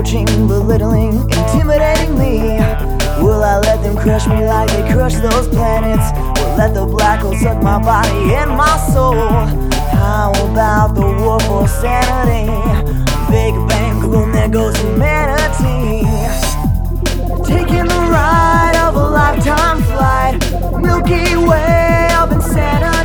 approaching, belittling, intimidating me? Will I let them crush me like they crush those planets? Will let the black hole suck my body and my soul? How about the war for sanity? Big bang, boom, there goes humanity. Taking the ride of a lifetime flight, Milky Way of insanity.